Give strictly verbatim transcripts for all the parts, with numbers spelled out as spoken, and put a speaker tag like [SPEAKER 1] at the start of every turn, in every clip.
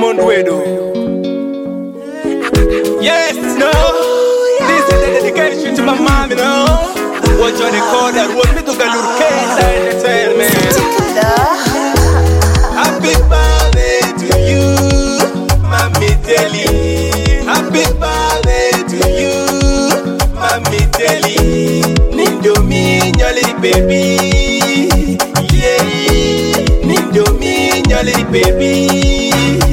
[SPEAKER 1] Mondwedo. Yes, no. This is the dedication to my mom, you know. What you call that? What me to Galur Kesa Entertainment. Happy birthday to you, Mommy Telly. Happy birthday to you, Mommy Telly. Nindo mi nyali baby. Yeah. Nindo mi nyali baby.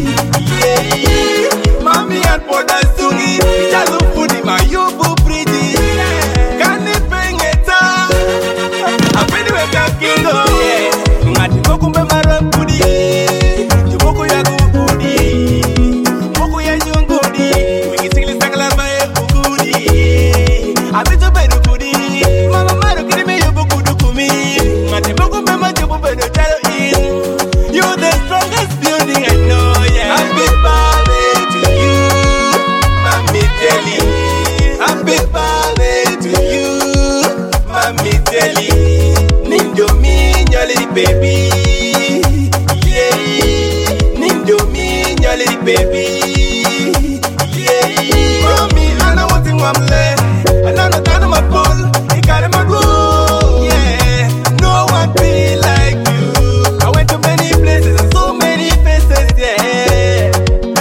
[SPEAKER 1] Mommy and Poda Sungi, Jalu Pudi, my Yobu pretty. Can it bring it up? I feel the way I'm king. Ngati Mokumbe Maram Pudi. Jumoko ya Gudi. Moko ya Jungudi. Wingisili Sangala Bae Ugudi. Abito Bedu Kudi. Mama Maro Kirime Yobu Kudu Kumi. Ngati Mokumbe Majobu Bedu Jalo in. You're the strongest building I know, yeah. Happy birthday to you, Mommy Telly. Happy birthday to you, Mommy Telly. Nindo mi nyali baby. Yeah. Nindo mi nyali baby. Yeah. Mommy, I know what you want me. I know the kind of my pull. You got in my room. Yeah. No one be like you. I went to many places and so many faces. Yeah.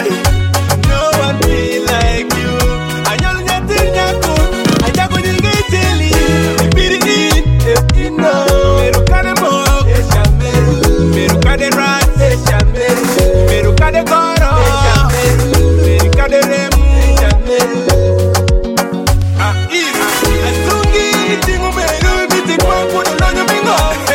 [SPEAKER 1] No one be like you. I know nothing yako. I jago dinge teli. Ibiri in no. Meru kade mo. Eshameru. Meru kade rat. Eshameru. Meru kade goro. Eshameru. Meru kade remu. Eshameru. Ah, ira. Asungi tingu meru biti kwa kudo lonyo mingo.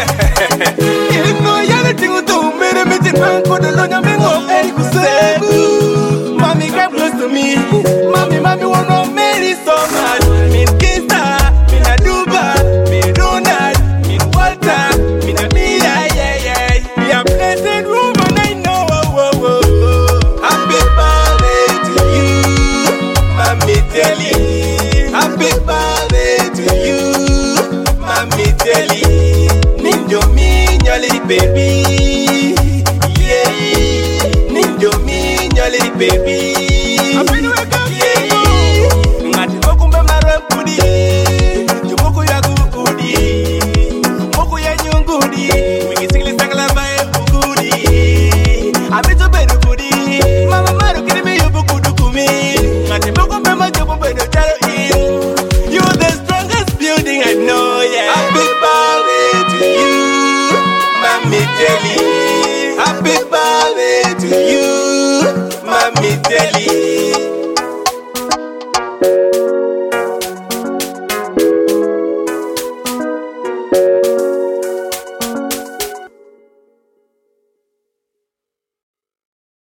[SPEAKER 1] Ino yale tingu tu mere biti kwa kudo lonyo mingo. Eri kusebu. Mommy, come close to me. Mommy, mommy, wanna marry so much. Min Kista, min Aduba, min Ronald, min Walter, min Amira, yeah, yeah. We are blessed woman, I know. Oh, oh, oh. Happy birthday to you, Mommy Telly. Happy birthday to you, Mommy Telly. Nindo mi nyali baby. Yeah. Nindo mi nyali baby. Happy to wake up, yeah. Ngati Mokumbe Maram Pudi. Jumoko ya Gudi. Moko ya Nyungudi. Wingisili Sangala Bae Ugudi. Abito Bedu Kudi. Mama Maru Kirime Yobu Kudu Kumi. Ngati Mokumbe Majobu Bedu Jalo in. You're the strongest building I know, yeah. Happy birthday to you, Mommy Telly. Happy birthday to you,